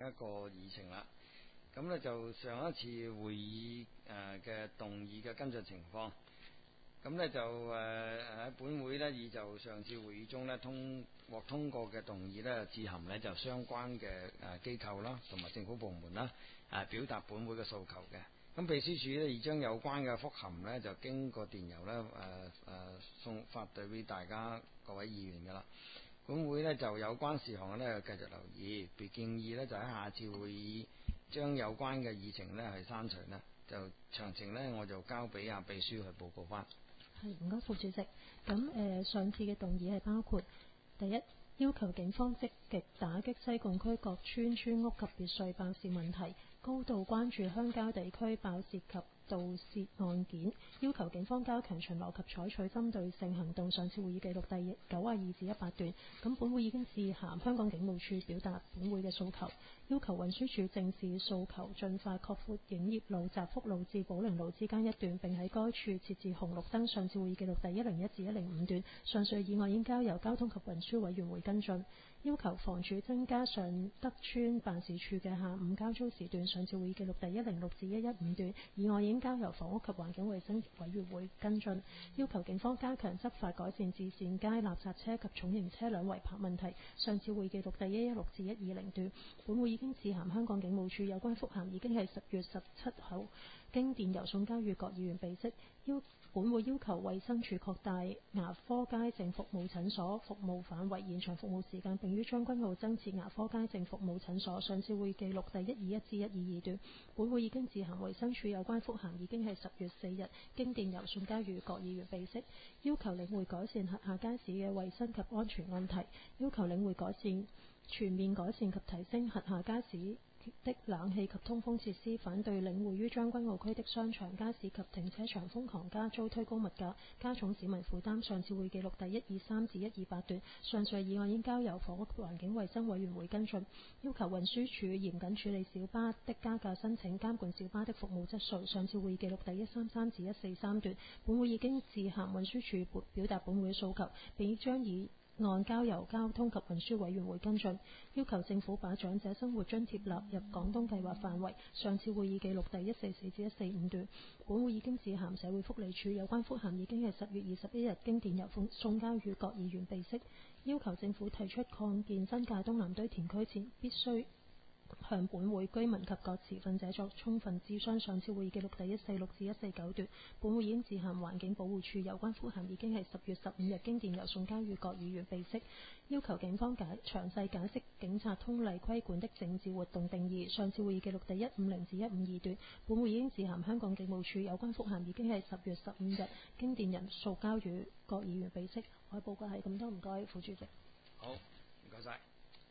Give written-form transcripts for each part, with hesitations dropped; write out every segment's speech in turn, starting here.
一個議程啦。咁咧就上一次會議嘅動議嘅跟進情況。咁咧就喺本會咧以就上次會議中咧獲通過嘅動議咧，致函咧就相關嘅機構啦，同埋政府部門啦，表達本會嘅訴求嘅。咁秘書處咧已將有關嘅覆函咧就經過電郵咧送發對俾大家各位議員噶啦。本會咧就有關事項咧繼續留意，別建議咧就喺下次會議將有關嘅議程咧係刪除啦。就詳情咧我就交俾秘書去報告翻。 係，唔該副主席。咁上次嘅動議係包括第一，要求警方積極打擊西貢區各村屋及別墅爆竊問題，高度關注鄉郊地區爆竊及盜竊案件，要求警方加強巡邏及採取針對性行動。上次會議記錄第92至100段。咁本會已經致函香港警務處表達本會嘅訴求，要求運輸署正視訴求，盡快擴闊影業路、澤福路至寶靈路之間一段，並喺該處設置紅綠燈。上次會議記錄第101至105段。上述議案應交由交通及運輸委員會跟進。要求房署增加上德邨辦事處嘅下午交租時段。上次會議記錄第106至115段。議案應交由房屋及環境衛生委員會跟進。要求警方加強執法，改善至善街垃圾車及重型車輛違泊問題。上次會議記錄第116至120段。本會已經致函香港警務處，有關覆函已經係10月17號經電郵送交予各議員備悉。本會要求衛生署擴大牙科街症服務診所服務範圍，延長服務時間，並於將軍澳增設牙科街症服務診所。上次會記錄第121至122段。本會已經致函衛生署，有關覆函已經係10月4日經電郵送交予各議員備悉。要求領匯改善轄下街市嘅衛生及安全問題，要求領匯全面改善及提升轄下街市的冷氣及通風設施，反對領匯於將軍澳區的商場、街市及停車場瘋狂加租、推高物價，加重市民負擔。上次會記錄第123至128段。上述議案應交由房屋及環境衛生委員會跟進。要求運輸署嚴謹處理小巴的加價申請，監管小巴的服務質素。上次會記錄第133至143段。本會已經致函運輸署表達本會嘅訴求，並將議案交由交通及運輸委員會跟進。要求政府把長者生活津貼納入廣東計劃範圍。上次會議記錄第144至145段。本會已經致函社會福利署，有關覆函已經係10月21日經電郵送交予各議員備悉。要求政府提出擴建新界東南堆填區前，必須向本會居民及各持份者作充分諮詢。上次會議記錄第146至149段。本會已經致函環境保護署，有關覆函已經係10月15日經電郵送交予各議員備悉。要求警方詳細解釋警察通例規管的政治活動定義。上次會議記錄第150至152段。本會已經致函香港警務處，有關覆函已經係10月15日經電郵送交予各議員備悉。我報告係咁多，唔該副主席。 好，唔該晒。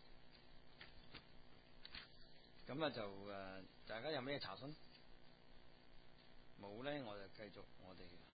咁咧就大家有咩查詢？冇呢，我就繼續我哋